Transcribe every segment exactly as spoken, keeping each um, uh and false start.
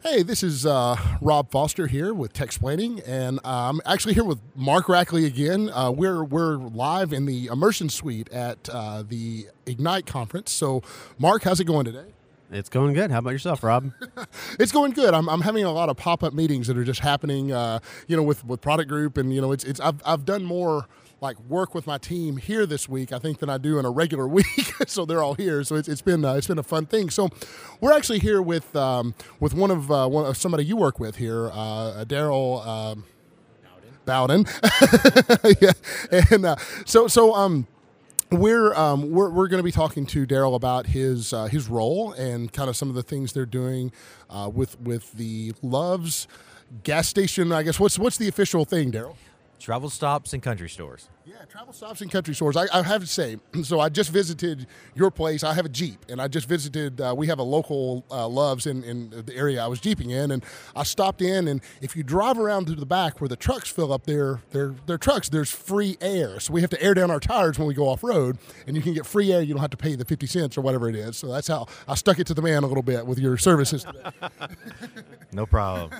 Hey, this is uh, Rob Foster here with Techsplaining, and uh, I'm actually here with Mark Rackley again. Uh, we're we're live in the immersion suite at uh, the Ignite conference. So, Mark, how's it going today? It's going good. How about yourself, Rob? It's going good. I'm, I'm having a lot of pop-up meetings that are just happening, uh, you know, with, with Product Group, and you know, it's it's I've I've done more like work with my team here this week, I think, than I do in a regular week. So they're all here. So it's, it's been uh, it's been a fun thing. So we're actually here with um, with one of uh, one of somebody you work with here, uh, Daryl um, Bowden. Yeah, and uh, so so um. We're um, we're we're going to be talking to Daryl about his uh, his role and kind of some of the things they're doing uh, with with the Love's gas station. I guess what's what's the official thing, Daryl? Travel stops and country stores. Yeah, travel stops and country stores. I, I have to say, so I just visited your place. I have a Jeep, and I just visited, uh, we have a local uh, Love's in, in the area I was Jeeping in, and I stopped in, and if you drive around to the back where the trucks fill up their, their, their trucks, there's free air. So we have to air down our tires when we go off-road, and you can get free air. You don't have to pay the fifty cents or whatever it is. So that's how I stuck it to the man a little bit with your services today. No problem.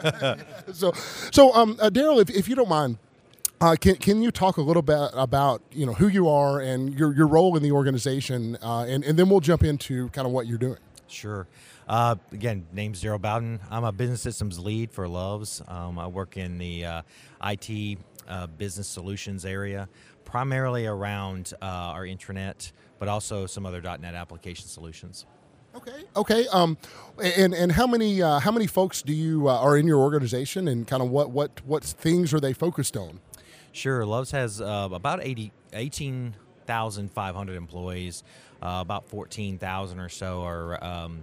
so, so um, uh, Daryl, if, if you don't mind, Uh, can can you talk a little bit about you know who you are and your your role in the organization, uh, and and then we'll jump into kind of what you're doing. Sure. Uh, again, name's Daryl Bowden. I'm a business systems lead for Love's. Um, I work in the uh, I T uh, business solutions area, primarily around uh, our intranet, but also some other .NET application solutions. Okay. Okay. Um, and and how many uh, how many folks do you uh, are in your organization, and kind of what what what things are they focused on? Sure. Love's has uh, about eighty, eighteen thousand five hundred employees. Uh, about fourteen thousand or so are um,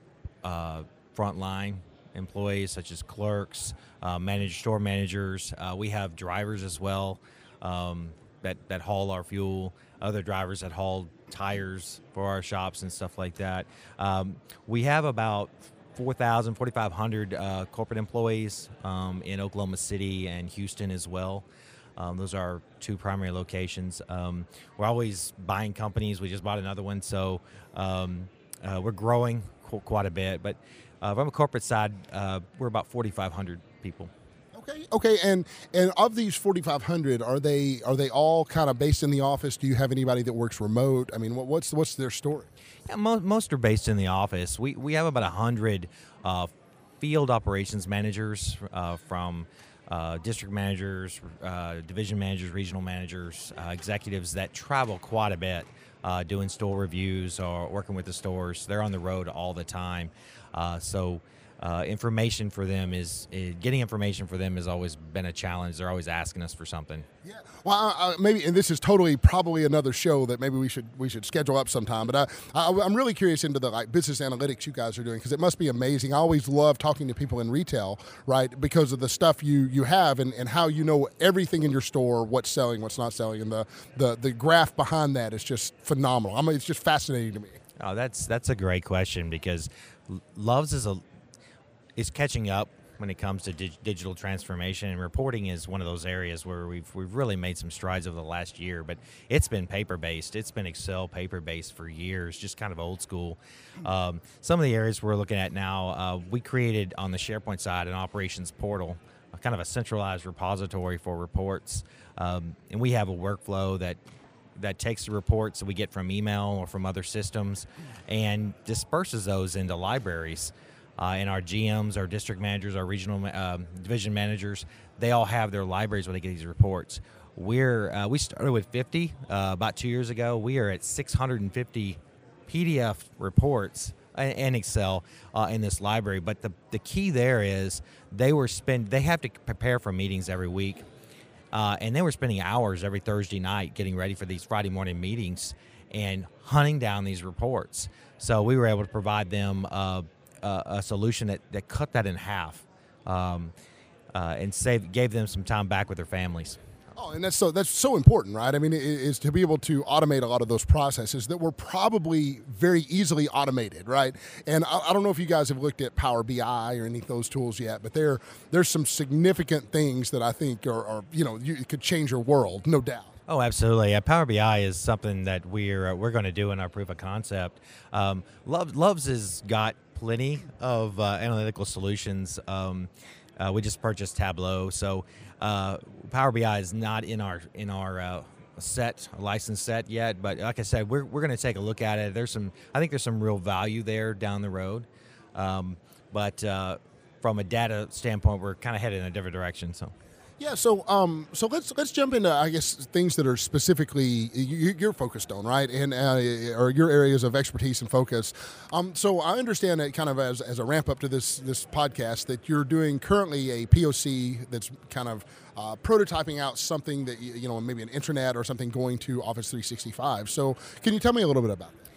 uh, frontline employees, such as clerks, uh, managed store managers. Uh, we have drivers as well um, that, that haul our fuel, other drivers that haul tires for our shops and stuff like that. Um, we have about four thousand, forty-five hundred uh, corporate employees um, in Oklahoma City and Houston as well. Um, those are our two primary locations. Um, we're always buying companies. We just bought another one, so um, uh, we're growing qu- quite a bit. But uh, from a corporate side, uh, we're about forty-five hundred people. Okay. Okay. And and of these forty-five hundred, are they are they all kind of based in the office? Do you have anybody that works remote? I mean, what, what's what's their story? Yeah, mo- most are based in the office. We we have about a hundred uh, field operations managers uh, from. Uh, district managers, uh, division managers, regional managers, uh, executives that travel quite a bit, uh, doing store reviews or working with the stores. They're on the road all the time. Uh, so uh, information for them is, is, getting information for them has always been a challenge. They're always asking us for something. Yeah. Well, I, I, maybe, and this is totally probably another show that maybe we should we should schedule up sometime. But I, I I'm really curious into the like business analytics you guys are doing, because it must be amazing. I always love talking to people in retail, right? Because of the stuff you you have and, and how you know everything in your store, what's selling, what's not selling, and the the, the graph behind that is just phenomenal. I mean, it's just fascinating to me. Oh, that's that's a great question, because Love's is a is catching up when it comes to dig- digital transformation, and reporting is one of those areas where we've we've really made some strides over the last year. But it's been paper-based. It's been Excel paper-based for years, just kind of old school. Um, some of the areas we're looking at now, uh, we created on the SharePoint side an operations portal, a kind of a centralized repository for reports, um, and we have a workflow that that takes the reports that we get from email or from other systems and disperses those into libraries. Uh, and our G Ms, our district managers, our regional um, division managers, they all have their libraries where they get these reports. We're uh, we started with fifty uh, about two years ago. We are at six hundred fifty P D F reports and Excel uh, in this library. But the the key there is they were spend they have to prepare for meetings every week, uh, and they were spending hours every Thursday night getting ready for these Friday morning meetings and hunting down these reports. So we were able to provide them Uh, Uh, a solution that, that cut that in half um, uh, and save, gave them some time back with their families. Oh, and that's so that's so important, right? I mean, it is to be able to automate a lot of those processes that were probably very easily automated, right? And I, I don't know if you guys have looked at Power B I or any of those tools yet, but there there's some significant things that I think are, are you know, you, it could change your world, no doubt. Oh, absolutely. Uh, Power B I is something that we're uh, we're going to do in our proof of concept. Um, Love, Loves has got plenty of uh, analytical solutions. Um, uh, we just purchased Tableau, so uh, Power B I is not in our in our uh, set license set yet. But like I said, we're we're going to take a look at it. There's some, I think there's some real value there down the road. Um, but uh, from a data standpoint, we're kind of headed in a different direction. So. Yeah, so um, so let's let's jump into, I guess, things that are specifically you, you're focused on, right, and uh, or your areas of expertise and focus. Um, so I understand that kind of as, as a ramp up to this this podcast that you're doing currently a P O C that's kind of uh, prototyping out something that you know maybe an intranet or something going to Office three sixty-five. So can you tell me a little bit about that?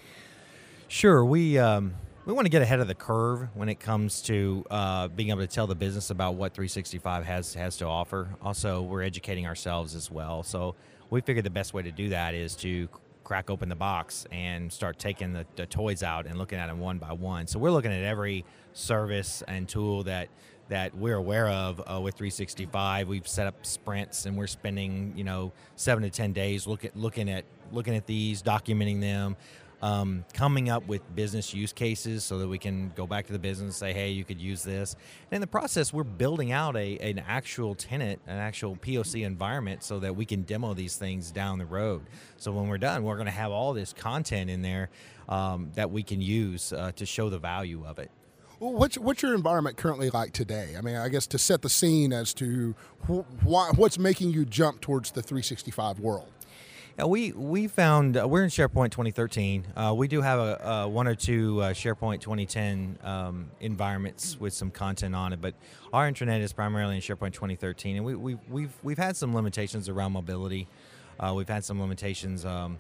Sure, we. Um We want to get ahead of the curve when it comes to uh, being able to tell the business about what three sixty-five has has to offer. Also, we're educating ourselves as well. So we figured the best way to do that is to crack open the box and start taking the, the toys out and looking at them one by one. So we're looking at every service and tool that that we're aware of uh, with three sixty-five. We've set up sprints, and we're spending you know seven to ten days look at, looking at looking at these, documenting them. Um, coming up with business use cases so that we can go back to the business and say, hey, you could use this. And in the process, we're building out a an actual tenant, an actual P O C environment so that we can demo these things down the road. So when we're done, we're going to have all this content in there um, that we can use uh, to show the value of it. Well, what's what's your environment currently like today? I mean, I guess to set the scene as to wh- why, what's making you jump towards the three sixty-five world. Yeah, we we found uh, we're in SharePoint twenty thirteen. Uh, we do have a, a one or two uh, SharePoint twenty ten um, environments with some content on it, but our intranet is primarily in SharePoint twenty thirteen, and we, we we've we've had some limitations around mobility. Uh, we've had some limitations um,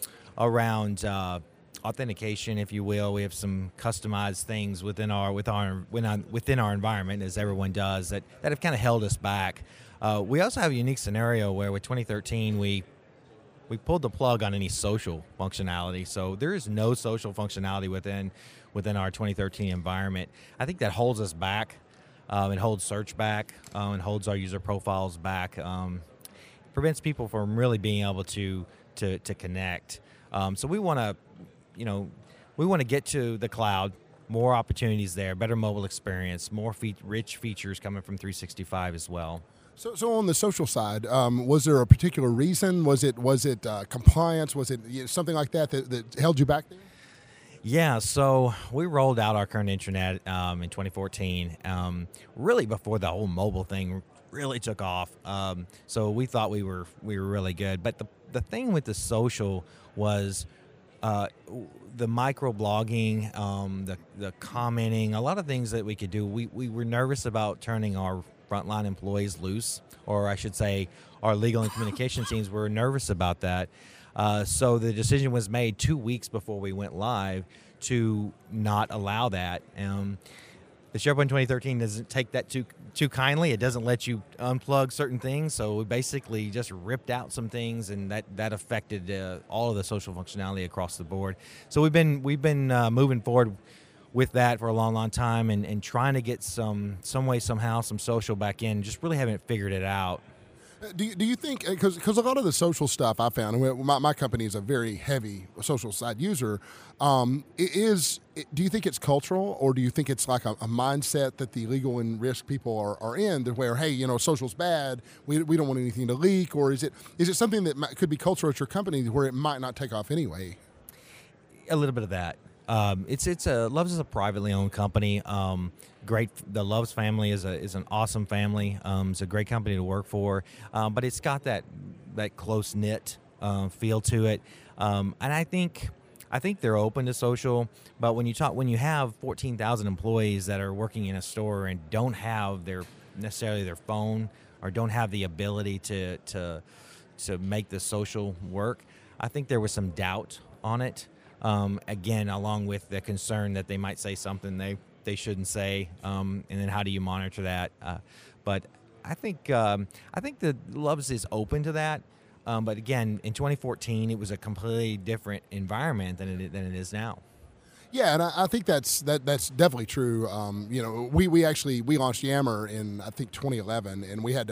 around uh, authentication, if you will. We have some customized things within our with our within our environment, as everyone does, that that have kind of held us back. Uh, we also have a unique scenario where with twenty thirteen we We pulled the plug on any social functionality, so there is no social functionality within within our twenty thirteen environment. I think that holds us back. Um, it holds search back. Um, it holds our user profiles back. Um, prevents people from really being able to to to connect. Um, so we want to, you know, we want to get to the cloud. More opportunities there, better mobile experience, more fe- rich features coming from three sixty-five as well. So, so on the social side, um, was there a particular reason? Was it was it uh, compliance? Was it you know, something like that, that that held you back there? Yeah, so we rolled out our current intranet um, in twenty fourteen, um, really before the whole mobile thing really took off. Um, so we thought we were we were really good. But the the thing with the social was uh, the micro blogging, um, the the commenting, a lot of things that we could do. We we were nervous about turning our frontline employees loose, or I should say our legal and communication teams were nervous about that. Uh, so the decision was made two weeks before we went live to not allow that. Um, the SharePoint twenty thirteen doesn't take that too too kindly. It doesn't let you unplug certain things, so we basically just ripped out some things, and that that affected uh, all of the social functionality across the board. So we've been we've been uh, moving forward with that for a long, long time, and, and trying to get some some way, somehow, some social back in. Just really haven't figured it out. Do you, do you think, because because a lot of the social stuff I found, and my, my company is a very heavy social side user, um, it is, it, do you think it's cultural, or do you think it's like a, a mindset that the legal and risk people are, are in, to where, hey, you know, social's bad, we, we don't want anything to leak, or is it is it something that might, could be cultural at your company where it might not take off anyway? A little bit of that. Um, it's it's a Loves is a privately owned company. Um, great, the Loves family is a is an awesome family. Um, it's a great company to work for, um, but it's got that that close knit uh, feel to it. Um, and I think I think they're open to social. But when you talk when you have fourteen thousand employees that are working in a store and don't have their necessarily their phone, or don't have the ability to to to make the social work, I think there was some doubt on it. Um, again, along with the concern that they might say something they, they shouldn't say, um, and then how do you monitor that? Uh, but I think um, I think the Loves is open to that. Um, but again, in twenty fourteen, it was a completely different environment than it than it is now. Yeah, and I, I think that's that that's definitely true. Um, you know, we, we actually we launched Yammer in I think twenty eleven, and we had to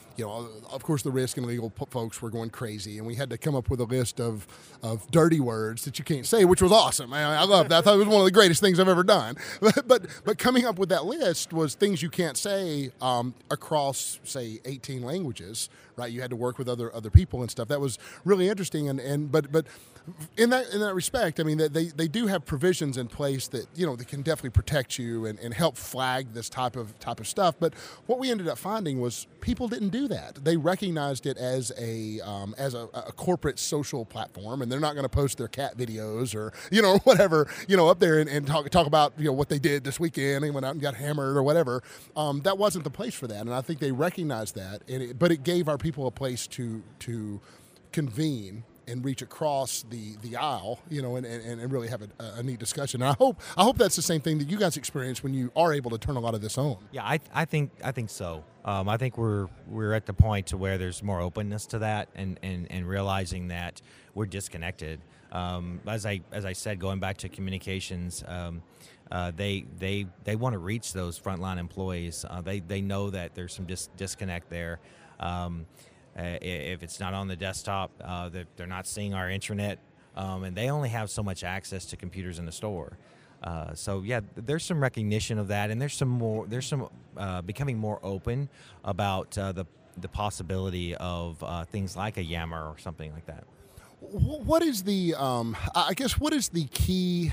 you know, of course, the risk and legal p- folks were going crazy, and we had to come up with a list of of dirty words that you can't say, which was awesome. I, I loved that. I thought it was one of the greatest things I've ever done. But but, but coming up with that list was things you can't say um, across, say, eighteen languages. Right, you had to work with other other people and stuff. That was really interesting, and, and but but in that in that respect, I mean, they they do have provisions in place that you know that can definitely protect you and, and help flag this type of type of stuff. But what we ended up finding was people didn't do that. They recognized it as a um, as a, a corporate social platform, and they're not going to post their cat videos or you know whatever you know up there and, and talk talk about you know what they did this weekend and went out and got hammered or whatever. Um, that wasn't the place for that, and I think they recognized that. And it, but it gave our people a place to to convene and reach across the, the aisle, you know, and, and, and really have a, a neat discussion. And I hope I hope that's the same thing that you guys experience when you are able to turn a lot of this on. Yeah, I I think I think so. Um, I think we're we're at the point to where there's more openness to that, and, and, and realizing that we're disconnected. Um, as I as I said, going back to communications, um, uh, they they they want to reach those frontline employees. Uh, they they know that there's some dis- disconnect there. Um, Uh, if it's not on the desktop, uh, they're, they're not seeing our intranet, um, and they only have so much access to computers in the store. Uh, so yeah, there's some recognition of that, and there's some more. There's some uh, becoming more open about uh, the the possibility of uh, things like a Yammer or something like that. What is the? Um, I guess what is the key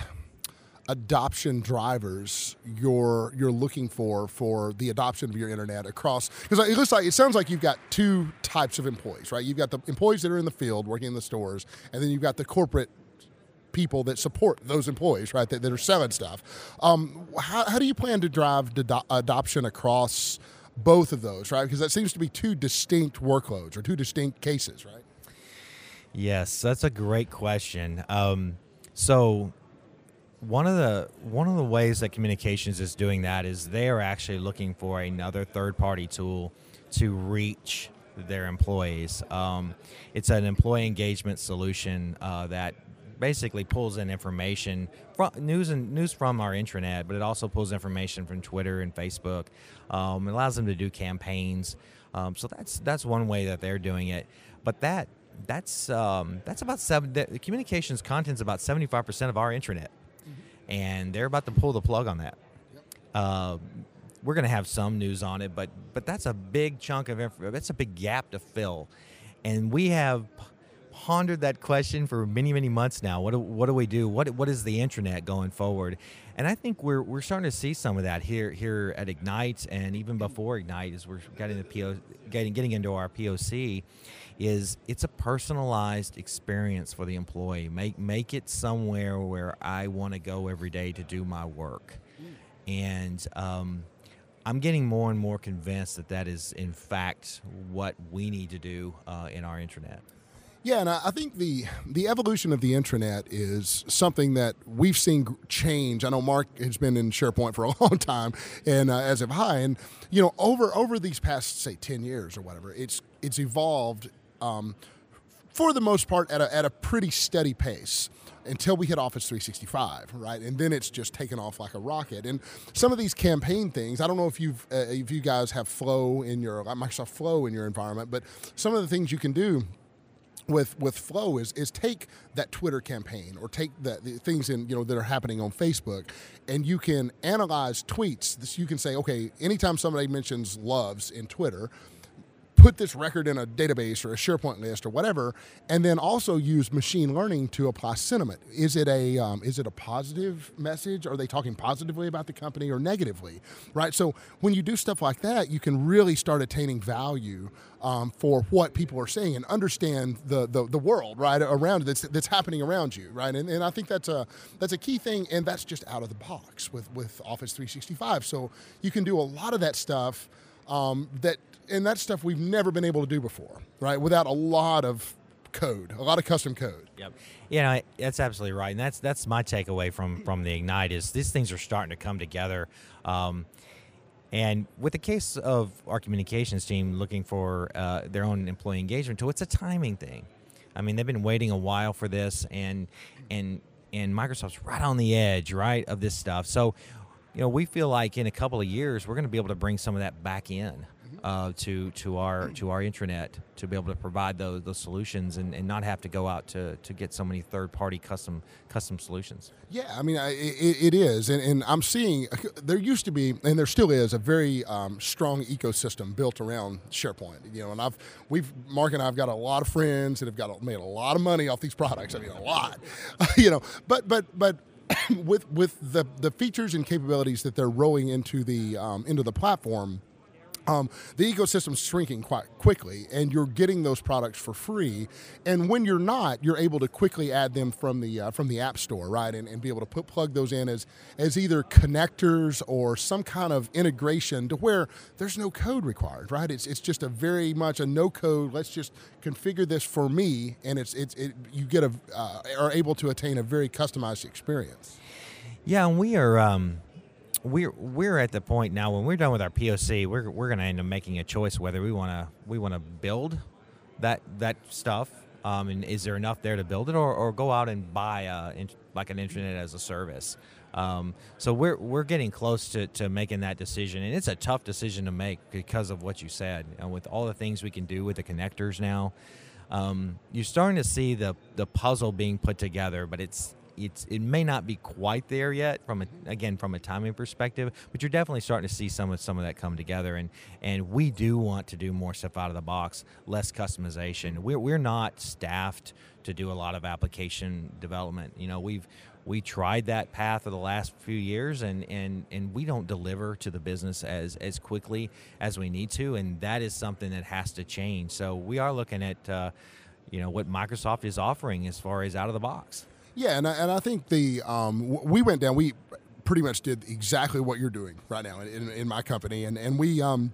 adoption drivers you're you're looking for for the adoption of your internet across, because it looks like it sounds like you've got two types of employees, right? You've got the employees that are in the field working in the stores, and then you've got the corporate people that support those employees, right? That, that are selling stuff. Um, how, how do you plan to drive the adoption across both of those, right? Because that seems to be two distinct workloads or two distinct cases, right? Yes, that's a great question. Um, so. One of the one of the ways that communications is doing that is they are actually looking for another third-party tool to reach their employees. Um, it's an employee engagement solution uh, that basically pulls in information, from, news and news from our intranet, but it also pulls information from Twitter and Facebook. Um, it allows them to do campaigns. Um, so that's that's one way that they're doing it. But that that's um, that's about seven. The communications content's about seventy-five percent of our intranet. And they're about to pull the plug on that. Uh, we're going to have some news on it, but but that's a big chunk of info. That's a big gap to fill, and we have pondered that question for many many months now. What do, what do we do? What what is the intranet going forward? And I think we're we're starting to see some of that here here at Ignite, and even before Ignite, as we're getting the P O, getting getting into our P O C. Is it's a personalized experience for the employee. Make make it somewhere where I want to go every day to do my work. And um, I'm getting more and more convinced that that is, in fact, what we need to do uh, in our intranet. Yeah, and I think the the evolution of the intranet is something that we've seen change. I know Mark has been in SharePoint for a long time, and uh, as have I. And you know, over over these past say ten years or whatever, it's it's evolved um, for the most part at a at a pretty steady pace until we hit Office three sixty-five, right? And then it's just taken off like a rocket. And some of these campaign things, I don't know if you've uh, if you guys have Flow in your Microsoft Flow in your environment, but some of the things you can do with with Flow is is take that Twitter campaign or take the, the things in you know that are happening on Facebook, and you can analyze tweets. This, you can say, okay, anytime somebody mentions loves in Twitter, put this record in a database or a SharePoint list or whatever, and then also use machine learning to apply sentiment. Is it a um, is it a positive message? Are they talking positively about the company or negatively, right? So when you do stuff like that, you can really start attaining value um, for what people are saying and understand the the, the world right around that's that's happening around you, right? And and I think that's a that's a key thing, and that's just out of the box with with Office three sixty-five. So you can do a lot of that stuff. Um, that and that's stuff we've never been able to do before, right? Without a lot of code, a lot of custom code. Yep. You know, that's absolutely right, and that's that's my takeaway from from the Ignite is these things are starting to come together. Um, and with the case of our communications team looking for uh, their own employee engagement tool, it's a timing thing. I mean, they've been waiting a while for this, and and and Microsoft's right on the edge, right, of this stuff. So, you know, we feel like in a couple of years we're going to be able to bring some of that back in. uh, to to our to our intranet to be able to provide those those solutions and, and not have to go out to, to get so many third party custom custom solutions. Yeah, I mean, I, it, it is, and, and I'm seeing there used to be, and there still is, a very um, strong ecosystem built around SharePoint. You know, and I've we've Mark and I've got a lot of friends that have got made a lot of money off these products. I mean, a lot. you know, but but but. with with the, the features and capabilities that they're rolling into the um, into the platform, um, the ecosystem's shrinking quite quickly, and you're getting those products for free. And when you're not, you're able to quickly add them from the uh, from the App Store, right? And, and be able to put plug those in as as either connectors or some kind of integration to where there's no code required, right? It's it's just a very much a no code. Let's just configure this for me, and it's it's it, you get a uh, are able to attain a very customized experience. Yeah, and we are um, we're we're at the point now when we're done with our P O C, we're we're going to end up making a choice whether we want to we want to build that that stuff, um, and is there enough there to build it, or, or go out and buy uh, in, like an internet as a service. Um, so we're we're getting close to, to making that decision, and it's a tough decision to make because of what you said. And with all the things we can do with the connectors now, um, you're starting to see the the puzzle being put together, but it's it's it may not be quite there yet from a, again from a timing perspective, but you're definitely starting to see some of some of that come together. And and we do want to do more stuff out of the box, less customization. We're we're not staffed to do a lot of application development. You know, we've we tried that path for the last few years, and, and, and we don't deliver to the business as, as quickly as we need to, and that is something that has to change. So we are looking at uh, you know what Microsoft is offering as far as out of the box. Yeah, and I, and I think the um, we went down. We pretty much did exactly what you're doing right now in, in my company, and and we. Um,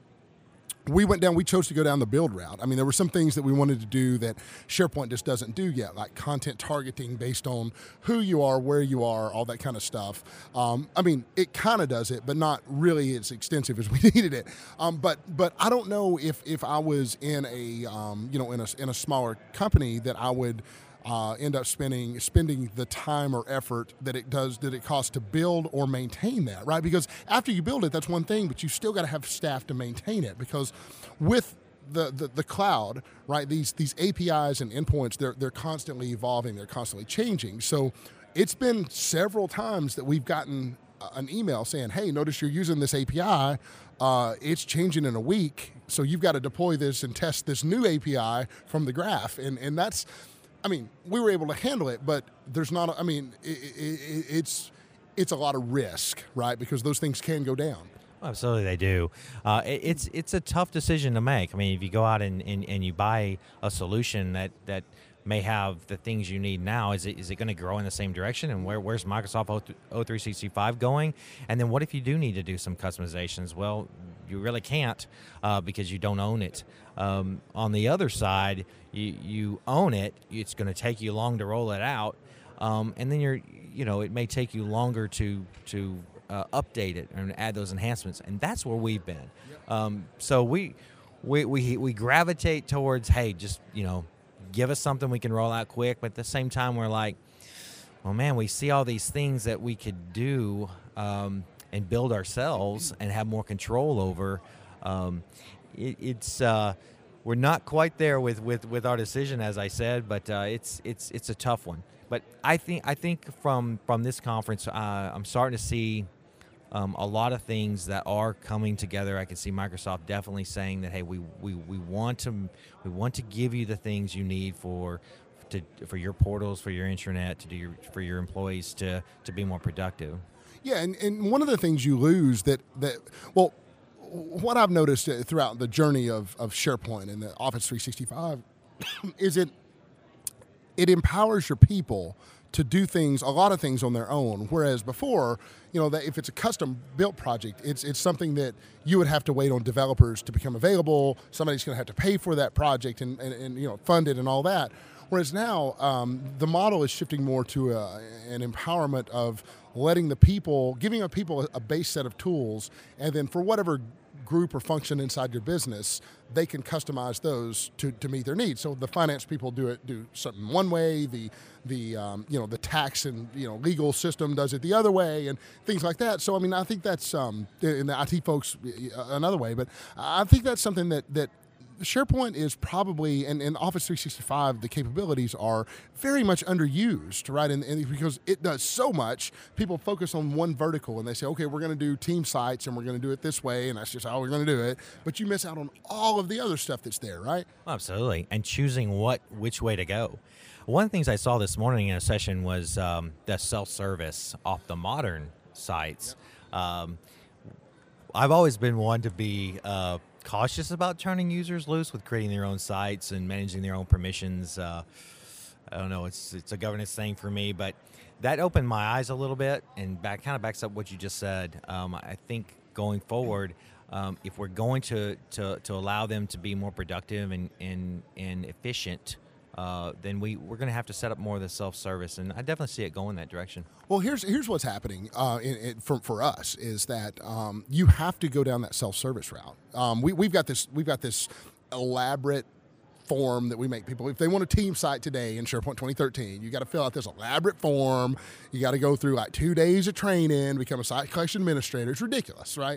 We went down, we chose to go down the build route. I mean, there were some things that we wanted to do that SharePoint just doesn't do yet, like content targeting based on who you are, where you are, all that kind of stuff. Um, I mean, it kind of does it, but not really as extensive as we needed it. Um, but but I don't know if if I was in a um, you know in a in a smaller company that I would Uh, end up spending spending the time or effort that it does that it costs to build or maintain that, right? Because after you build it, that's one thing, but you still got to have staff to maintain it. Because with the, the the cloud, right? These these A P Is and endpoints, they're they're constantly evolving, they're constantly changing. So it's been several times that we've gotten an email saying, "Hey, notice you're using this A P I. Uh, it's changing in a week, so you've got to deploy this and test this new A P I from the graph." And and that's I mean, we were able to handle it, but there's not, a, I mean, it, it, it's it's a lot of risk, right? Because those things can go down. Absolutely, they do. Uh, it, it's it's a tough decision to make. I mean, if you go out and, and, and you buy a solution that, that may have the things you need now, is it is it going to grow in the same direction? And where where's Microsoft O three sixty-five going? And then what if you do need to do some customizations? Well, you really can't uh, because you don't own it. Um, on the other side, you, you own it. It's going to take you long to roll it out, um, and then you're, you know, it may take you longer to to uh, update it and add those enhancements. And that's where we've been. Um, so we we we we gravitate towards, hey, just you know, give us something we can roll out quick. But at the same time, we're like, well, man, we see all these things that we could do um, and build ourselves and have more control over. Um, it, it's uh, we're not quite there with, with, with our decision, as I said, but uh, it's it's it's a tough one. But I think I think from from this conference, uh, I'm starting to see um, a lot of things that are coming together. I can see Microsoft definitely saying that, hey, we, we, we want to we want to give you the things you need for to for your portals, for your intranet, to do your, for your employees to to be more productive. Yeah, and, and one of the things you lose that that well. What I've noticed throughout the journey of, of SharePoint and the Office three sixty-five is it it empowers your people to do things, a lot of things on their own. Whereas before, you know, that if it's a custom built project, it's it's something that you would have to wait on developers to become available. Somebody's going to have to pay for that project and, and, and you know fund it and all that. Whereas now, um, the model is shifting more to a, an empowerment of letting the people, giving the people a base set of tools, and then for whatever group or function inside your business, they can customize those to, to meet their needs. So the finance people do it do something one way, the the um, you know the tax and you know legal system does it the other way, and things like that. So I mean, I think that's um, in the I T folks another way, but I think that's something that that. SharePoint is probably, and, and Office three sixty-five, the capabilities are very much underused, right? And, and because it does so much, people focus on one vertical and they say, okay, we're going to do team sites and we're going to do it this way, and that's just how we're going to do it. But you miss out on all of the other stuff that's there, right? Absolutely, and choosing what which way to go. One of the things I saw this morning in a session was um, the self-service off the modern sites. Yep. Um, I've always been one to be uh, cautious about turning users loose with creating their own sites and managing their own permissions. Uh, I don't know, it's it's a governance thing for me, but that opened my eyes a little bit, and back kind of backs up what you just said. Um, I think going forward, um, if we're going to, to, to allow them to be more productive and and, and efficient, uh, then we, we're going to have to set up more of the self-service, and I definitely see it going that direction. Well, here's here's what's happening uh, in, in, for for us is that um, you have to go down that self-service route. Um, we we've got this we've got this elaborate form that we make people, if they want a team site today in SharePoint twenty thirteen, you got to fill out this elaborate form. You got to go through like two days of training, become a site collection administrator. It's ridiculous, right?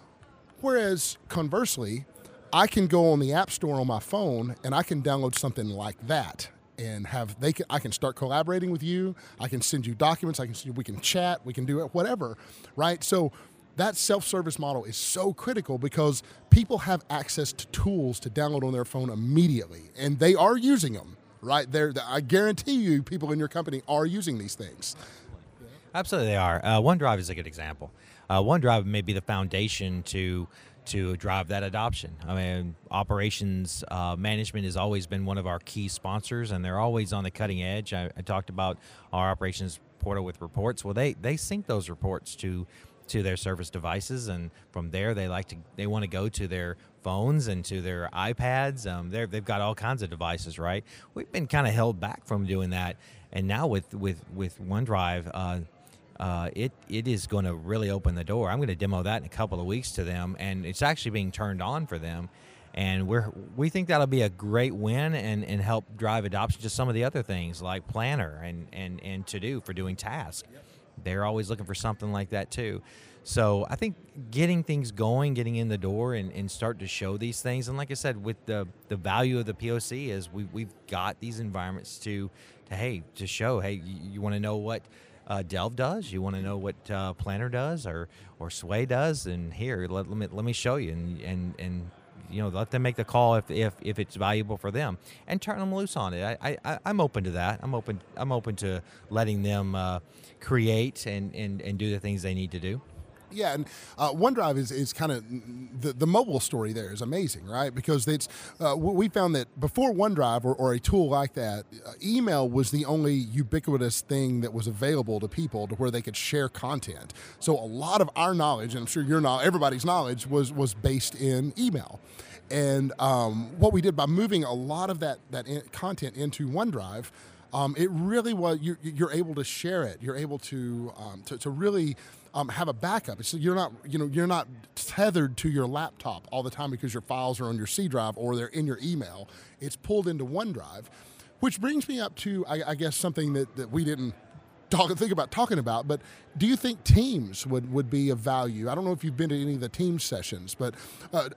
Whereas conversely, I can go on the App Store on my phone and I can download something like that and have they can I can start collaborating with you. I can send you documents. I can we can chat. We can do it whatever, right? So that self-service model is so critical because people have access to tools to download on their phone immediately, and they are using them, right? They're, I guarantee you, people in your company are using these things. Absolutely, they are. Uh, OneDrive is a good example. Uh, OneDrive may be the foundation to. to drive that adoption. I mean, operations uh, management has always been one of our key sponsors, and they're always on the cutting edge. I, I talked about our operations portal with reports. Well, they they sync those reports to to their service devices, and from there they like to they want to go to their phones and to their iPads. Um, they're, they've got all kinds of devices, right? We've been kind of held back from doing that, and now with with with OneDrive. Uh, Uh, it it is going to really open the door. I'm going to demo that in a couple of weeks to them, and it's actually being turned on for them. And we're we think that'll be a great win and, and help drive adoption to some of the other things like Planner and, and, and To Do for doing tasks. They're always looking for something like that too. So I think getting things going, getting in the door, and, and start to show these things. And like I said, with the, the value of the P O C is we we've got these environments to to hey to show hey you, you want to know what. Uh, Delve does. You want to know what uh, Planner does, or or Sway does, and here let, let me let me show you, and and and you know let them make the call if if, if it's valuable for them, and turn them loose on it. I, I I'm open to that. I'm open I'm open to letting them uh, create and, and and do the things they need to do. Yeah, and uh, OneDrive is, is kind of the, the mobile story there is amazing, right? Because it's uh, we found that before OneDrive or, or a tool like that, uh, email was the only ubiquitous thing that was available to people to where they could share content. So a lot of our knowledge, and I'm sure your knowledge, everybody's knowledge, was was based in email. And um, what we did by moving a lot of that that in, content into OneDrive. Um, it really was. You're, you're able to share it. You're able to um, to, to really um, have a backup. So you're not, you know, you're not tethered to your laptop all the time because your files are on your C drive or they're in your email. It's pulled into OneDrive, which brings me up to, I, I guess, something that, that we didn't talk think about talking about. But do you think Teams would, would be of value? I don't know if you've been to any of the Teams sessions, but uh,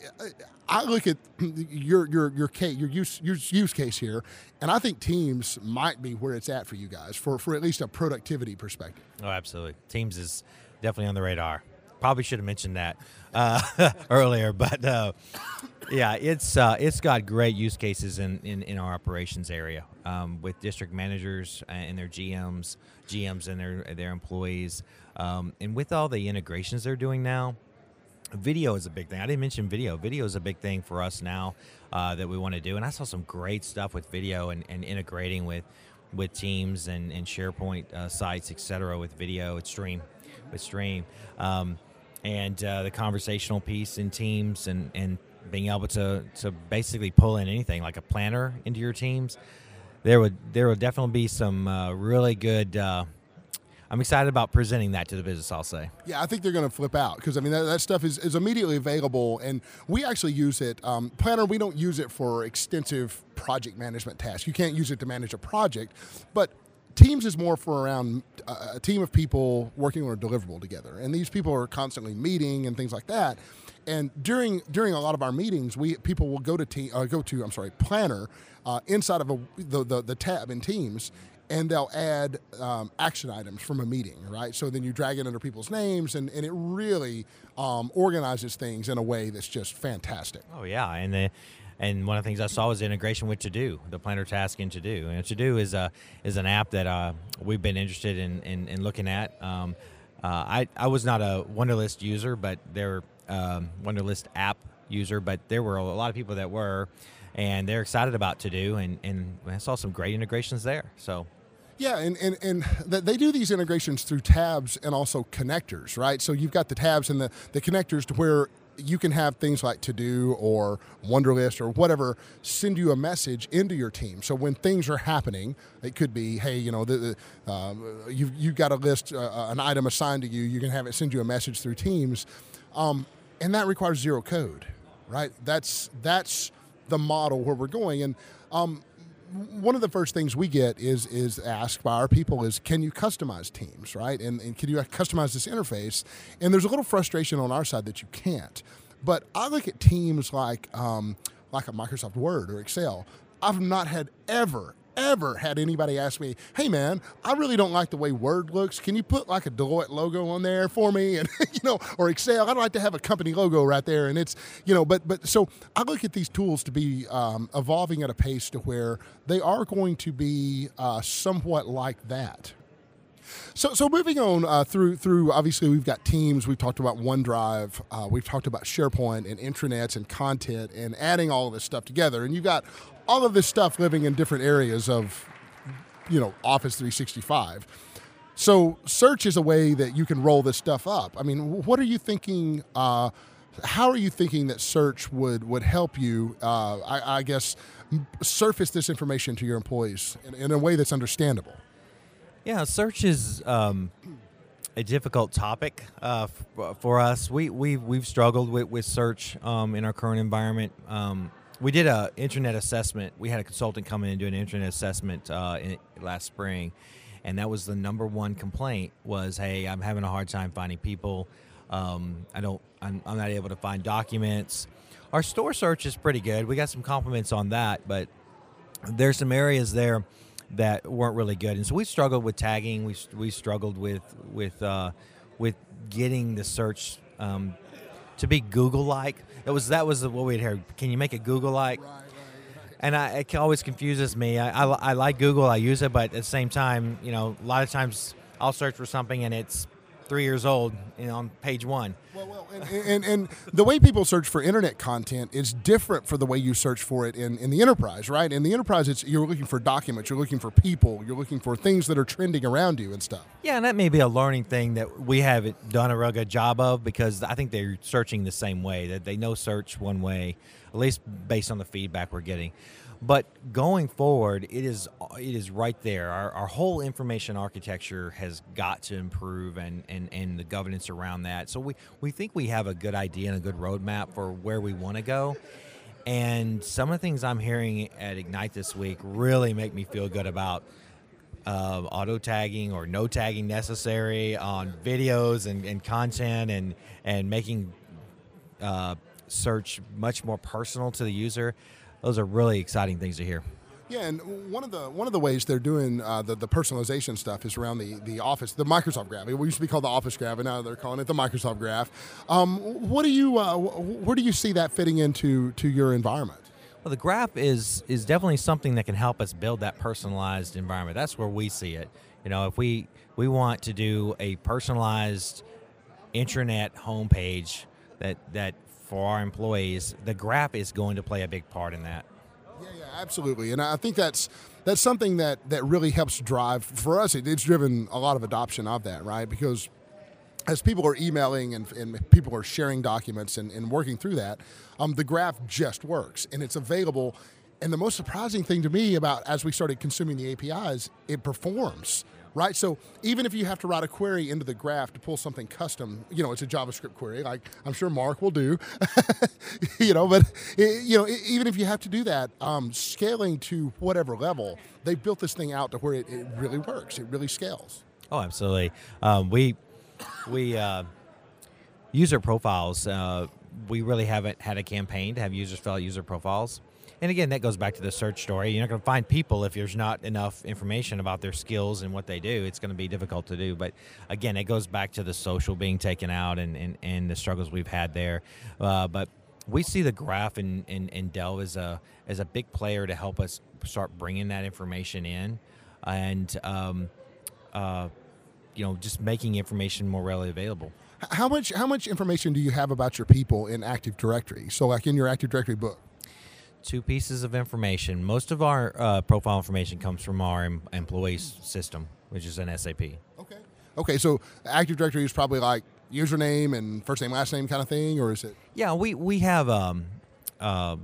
I look at your your your case, your use your use case here, and I think Teams might be where it's at for you guys for, for at least a productivity perspective. Oh, absolutely. Teams is definitely on the radar. Probably should have mentioned that uh, earlier, but uh, yeah, it's uh, it's got great use cases in, in, in our operations area um, with district managers and their G Ms, G Ms and their their employees, um, and with all the integrations they're doing now. Video is a big thing. I didn't mention video. Video is a big thing for us now uh, that we want to do. And I saw some great stuff with video and, and integrating with with Teams and, and SharePoint uh, sites, et cetera, with video, with Stream, with Stream. Um, and uh, the conversational piece in Teams and, and being able to, to basically pull in anything like a planner into your Teams. There would there would definitely be some uh, really good uh, I'm excited about presenting that to the business, I'll say. Yeah, I think they're going to flip out because, I mean, that, that stuff is, is immediately available, and we actually use it. Um, Planner, we don't use it for extensive project management tasks. You can't use it to manage a project, but Teams is more for around a team of people working on a deliverable together, and these people are constantly meeting and things like that. And during during a lot of our meetings, we people will go to team, uh, go to I'm sorry Planner uh, inside of a, the, the the tab in Teams, and they'll add um, action items from a meeting, right? So then you drag it under people's names, and, and it really um, organizes things in a way that's just fantastic. Oh yeah, and the. And one of the things I saw was integration with To-Do, the planner task in To-Do. And To-Do is a is an app that uh, we've been interested in in, in looking at. Um, uh, I I was not a Wunderlist user, but they're um, Wunderlist app user, but there were a lot of people that were, and they're excited about To-Do, and and I saw some great integrations there. So. Yeah, and, and, and they do these integrations through tabs and also connectors, right? So you've got the tabs and the, the connectors to where you can have things like To-Do or Wunderlist or whatever send you a message into your team. So when things are happening, it could be, hey, you know, the, the, um, you've, you've got a list, uh, an item assigned to you. You can have it send you a message through Teams, um, and that requires zero code, right? That's that's the model where we're going. And um, one of the first things we get is is asked by our people is, can you customize Teams, right? And, and can you customize this interface? And there's a little frustration on our side that you can't. But I look at Teams like um, like a Microsoft Word or Excel. I've not had ever, ever had anybody ask me, hey man, I really don't like the way Word looks. Can you put like a Deloitte logo on there for me? And you know, or Excel, I don't like to have a company logo right there. And it's, you know, but but so I look at these tools to be um, evolving at a pace to where they are going to be uh, somewhat like that. So, so moving on uh, through through obviously we've got Teams, we've talked about OneDrive, uh, we've talked about SharePoint and intranets and content and adding all of this stuff together, and you've got all of this stuff living in different areas of, you know, Office three sixty-five. So search is a way that you can roll this stuff up. I mean, what are you thinking? Uh, how are you thinking that search would would help you? Uh, I, I guess surface this information to your employees in, in a way that's understandable. Yeah, search is um, a difficult topic uh, f- for us. We we we've struggled with with search um, in our current environment. Um, we did a internet assessment. We had a consultant come in and do an internet assessment uh, in, last spring, and that was the number one complaint. Was, hey, I'm having a hard time finding people. Um, I don't. I'm, I'm not able to find documents. Our store search is pretty good. We got some compliments on that, but there's some areas there that weren't really good, and so we struggled with tagging. We we struggled with with uh, with getting the search um, to be Google-like. That was that was what we'd heard. Can you make it Google-like? Right, right, right. And I, it always confuses me. I, I I like Google. I use it, but at the same time, you know, a lot of times I'll search for something and it's three years old, you know, on page one. Well, well, and, and, and the way people search for internet content is different for the way you search for it in, in the enterprise, right? In the enterprise, it's you're looking for documents, you're looking for people, you're looking for things that are trending around you and stuff. Yeah, and that may be a learning thing that we haven't done a real good job of, because I think they're searching the same way, that they know search one way, at least based on the feedback we're getting. But going forward, it is it is right there. Our, our whole information architecture has got to improve, and, and, and the governance around that. So we, we think we have a good idea and a good roadmap for where we want to go. And some of the things I'm hearing at Ignite this week really make me feel good about uh, auto tagging or no tagging necessary on videos and, and content, and, and making uh, search much more personal to the user. Those are really exciting things to hear. Yeah, and one of the one of the ways they're doing uh, the the personalization stuff is around the the Office, the Microsoft Graph. It used to be called the Office Graph, and now they're calling it the Microsoft Graph. Um, what do you uh, where do you see that fitting into to your environment? Well, the graph is is definitely something that can help us build that personalized environment. That's where we see it. You know, if we we want to do a personalized intranet homepage that that. for our employees, the graph is going to play a big part in that. Yeah, yeah, absolutely. And I think that's that's something that, that really helps drive, for us, it, it's driven a lot of adoption of that, right? Because as people are emailing and, and people are sharing documents and, and working through that, um, the graph just works, and it's available. And the most surprising thing to me about as we started consuming the A P Is, it performs. right? So even if you have to write a query into the graph to pull something custom, you know, it's a JavaScript query, like I'm sure Mark will do, you know, but, it, you know, it, even if you have to do that, um, scaling to whatever level, they built this thing out to where it, it really works. It really scales. Oh, absolutely. Um, we, we uh, user profiles, uh, we really haven't had a campaign to have users fill out user profiles. And again, that goes back to the search story. You're not going to find people if there's not enough information about their skills and what they do. It's going to be difficult to do. But again, it goes back to the social being taken out and, and, and the struggles we've had there. Uh, but we see the graph in, in, in Delve as a, as a big player to help us start bringing that information in and, um, uh, you know, just making information more readily available. How much, how much information do you have about your people in Active Directory? So like in your Active Directory book? Two pieces of information. Most of our uh, profile information comes from our em- employees system, which is an S A P. Okay. Okay, so Active Directory is probably like username and first name, last name kind of thing, or is it? Yeah, we, we have um, uh,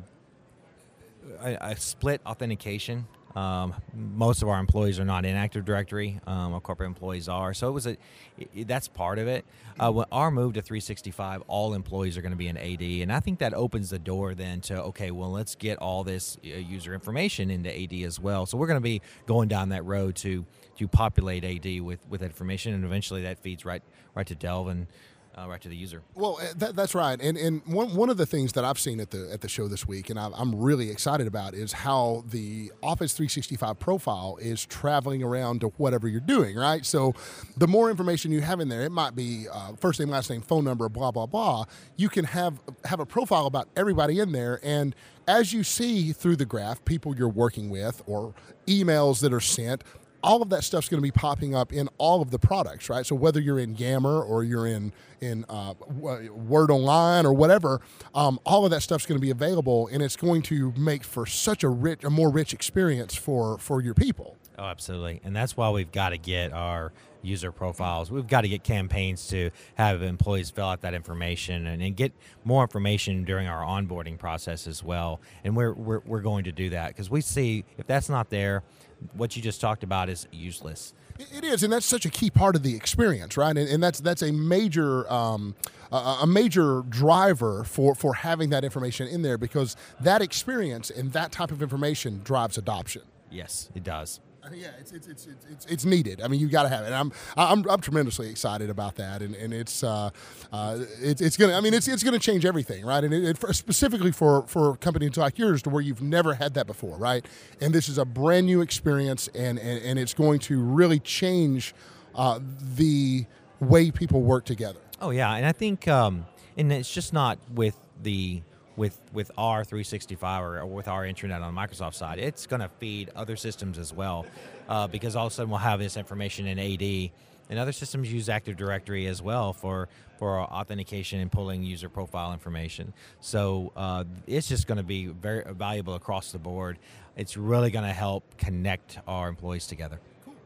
a, a split authentication. Um, most of our employees are not in Active Directory. Um, our corporate employees are. So it was a, it, that's part of it. Uh, when our move to three sixty-five, all employees are going to be in A D, and I think that opens the door then to, okay, well, let's get all this uh, user information into A D as well. So we're going to be going down that road to to populate A D with, with information, and eventually that feeds right right to Delve and Uh, right to the user. Well, that, that's right, and and one one of the things that I've seen at the at the show this week, and I, I'm really excited about, is how the Office three sixty-five profile is traveling around to whatever you're doing. Right, so the more information you have in there, it might be uh, first name, last name, phone number, blah blah blah. You can have have a profile about everybody in there, and as you see through the graph, people you're working with or emails that are sent. All of that stuff's going to be popping up in all of the products, right? So whether you're in Yammer or you're in in uh, Word Online or whatever, um, all of that stuff's going to be available, and it's going to make for such a rich, a more rich experience for for your people. Oh, absolutely, and that's why we've got to get our user profiles. We've got to get campaigns to have employees fill out that information and, and get more information during our onboarding process as well. And we're we're, we're going to do that because we see if that's not there, what you just talked about is useless. It is, and that's such a key part of the experience, right? And, and that's that's a major um, a, a major driver for, for having that information in there, because that experience and that type of information drives adoption. Yes, it does. Yeah, it's it's it's it's it's needed. I mean, you got to have it. And I'm I'm I'm tremendously excited about that, and and it's uh, uh, it's it's gonna. I mean, it's it's gonna change everything, right? And it, it for, specifically for for companies like yours, to where you've never had that before, right? And this is a brand new experience, and and, and it's going to really change uh, the way people work together. Oh yeah, and I think, um, and it's just not with the. With with our three sixty-five or, or with our intranet on the Microsoft side, it's going to feed other systems as well, uh, because all of a sudden we'll have this information in A D, and other systems use Active Directory as well for for authentication and pulling user profile information. So uh, it's just going to be very valuable across the board. It's really going to help connect our employees together.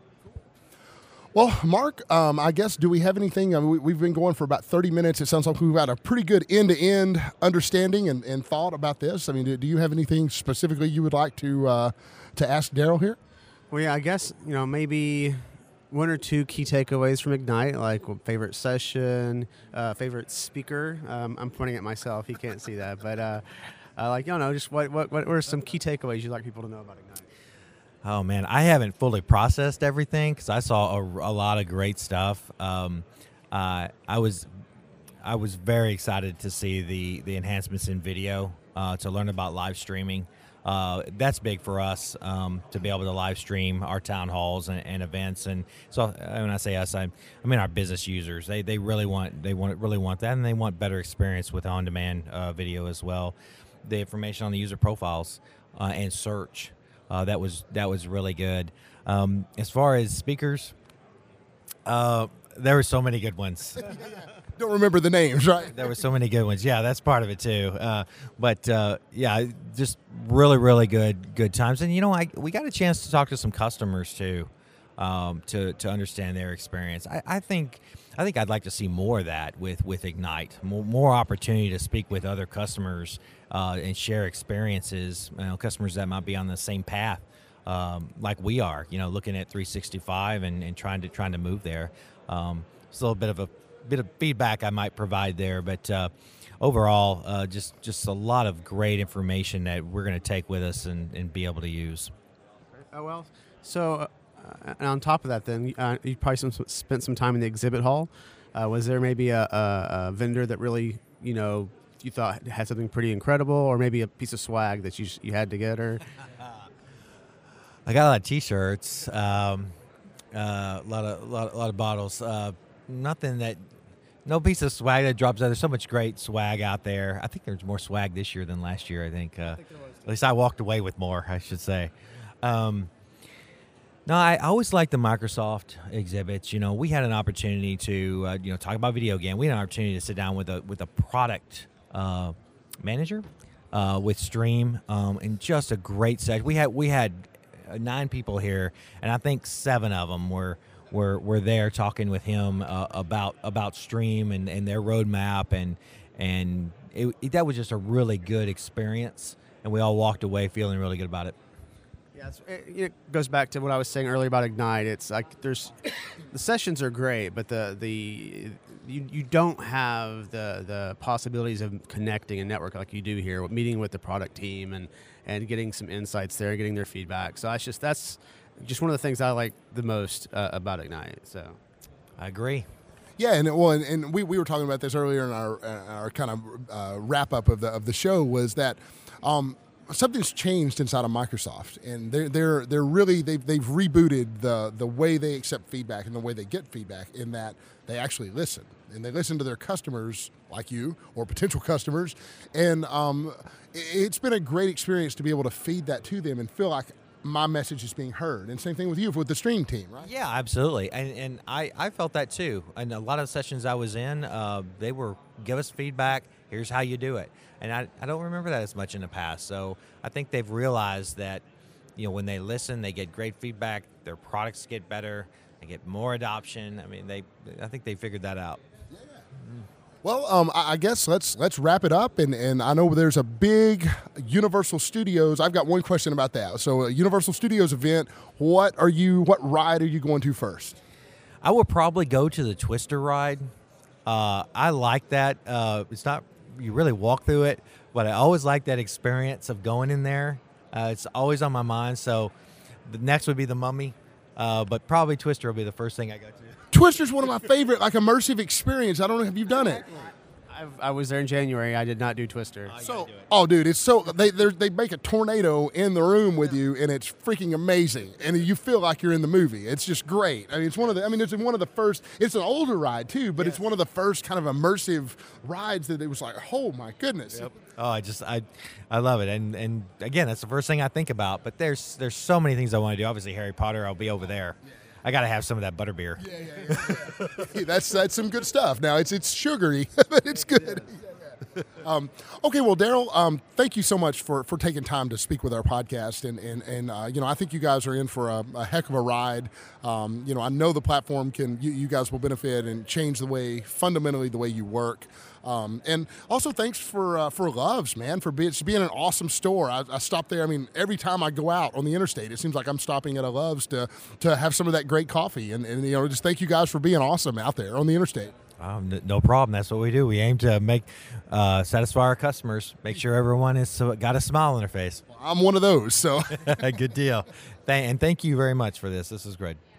Well, Mark, um, I guess, do we have anything? I mean, we, we've been going for about thirty minutes. It sounds like we've got a pretty good end-to-end understanding and, and thought about this. I mean, do, do you have anything specifically you would like to uh, to ask Daryl here? Well, yeah, I guess, you know, maybe one or two key takeaways from Ignite, like favorite session, uh, favorite speaker. Um, I'm pointing at myself. He can't see that. But, uh, uh, like, you know, just what, what, what are some key takeaways you'd like people to know about Ignite? Oh, man, I haven't fully processed everything because I saw a, a lot of great stuff. Um, uh, I was I was very excited to see the, the enhancements in video, uh, to learn about live streaming. Uh, that's big for us, um, to be able to live stream our town halls and, and events. And so when I say us, I, I mean our business users. They they really want they want really want that, and they want better experience with on-demand uh, video as well. The information on the user profiles uh, and search. Uh, that was that was really good. Um, as far as speakers, uh, there were so many good ones. Don't remember the names, right? There were so many good ones. Yeah, that's part of it too. Uh, but uh, yeah, just really, really good good times. And you know, I we got a chance to talk to some customers too, um, to to understand their experience. I, I think I think I'd like to see more of that with with Ignite. More, more opportunity to speak with other customers. Uh, and share experiences, you know, customers that might be on the same path um, like we are, you know, looking at three sixty-five and, and trying to trying to move there. Um, it's a little bit of a bit of feedback I might provide there, but uh, overall, uh, just just a lot of great information that we're going to take with us and, and be able to use. Oh well, so uh, and on top of that, then uh, you probably some, spent some time in the exhibit hall. Uh, was there maybe a, a, a vendor that really, you know, you thought had something pretty incredible, or maybe a piece of swag that you you had to get her? I got a lot of T-shirts, um, uh, a lot of lot, a lot of bottles. Uh, nothing that, no piece of swag that drops out. There's so much great swag out there. I think there's more swag this year than last year. I think. Uh, I think there was. At least I walked away with more, I should say. Um, no, I always like the Microsoft exhibits. You know, we had an opportunity to uh, you know talk about video game. We had an opportunity to sit down with a with a product uh, manager uh, with Stream, um, and just a great session. We had we had. nine people here, and I think seven of them were were, were there talking with him uh, about about Stream and, and their roadmap, and and it, it, that was just a really good experience, and we all walked away feeling really good about it. Yeah, it's, it, it goes back to what I was saying earlier about Ignite. It's like there's the sessions are great, but the the you, you don't have the the possibilities of connecting and network like you do here, meeting with the product team and and getting some insights there, getting their feedback. So that's just that's just one of the things I like the most uh, about Ignite. So I agree. Yeah, and well, and, and we, we were talking about this earlier in our our kind of uh, wrap up of the of the show was that um, something's changed inside of Microsoft, and they're they're they're really they've they've rebooted the the way they accept feedback and the way they get feedback, in that they actually listen and they listen to their customers like you or potential customers, and um, it's been a great experience to be able to feed that to them and feel like my message is being heard. And same thing with you with the Stream team, right? Yeah, absolutely. And and I, I felt that too. And a lot of sessions I was in, uh, they were give us feedback. Here's how you do it. And I, I don't remember that as much in the past. So I think they've realized that, you know, when they listen, they get great feedback. Their products get better. They get more adoption. I mean, they I think they figured that out. Yeah. Mm. Well, um, I guess let's let's wrap it up, and, and I know there's a big Universal Studios. I've got one question about that. So, a Universal Studios event. What are you? What ride are you going to first? I would probably go to the Twister ride. Uh, I like that. Uh, it's not you really walk through it, but I always like that experience of going in there. Uh, it's always on my mind. So, the next would be the Mummy, uh, but probably Twister will be the first thing I go to. Twister's one of my favorite, like, immersive experience. I don't know if you've done it. I've, I was there in January. I did not do Twister. Oh, So, do it. oh, dude, it's so they they make a tornado in the room with you, and it's freaking amazing. And you feel like you're in the movie. It's just great. I mean, it's one of the. I mean, it's one of the first. It's an older ride too, but yes. It's one of the first kind of immersive rides that it was like, oh my goodness. Yep. Oh, I just I, I love it, and and again, that's the first thing I think about. But there's there's so many things I want to do. Obviously, Harry Potter. I'll be over there. Yeah. I got to have some of that butterbeer. Yeah, yeah, yeah. yeah. that's that's some good stuff. Now it's it's sugary, but it's good. Um, okay, well, Daryl, um, thank you so much for, for taking time to speak with our podcast, and and and uh, you know, I think you guys are in for a, a heck of a ride. Um, you know, I know the platform can you, you guys will benefit and change the way fundamentally the way you work. Um, and also thanks for uh, for Loves, man, for being, being an awesome store. I, I stop there. I mean, every time I go out on the interstate, it seems like I'm stopping at a Loves to to have some of that great coffee. And, and you know, just thank you guys for being awesome out there on the interstate. Um, no problem. That's what we do. We aim to make uh, satisfy our customers, make sure everyone has got a smile on their face. I'm one of those. So good deal. Th- and thank you very much for this. This is great.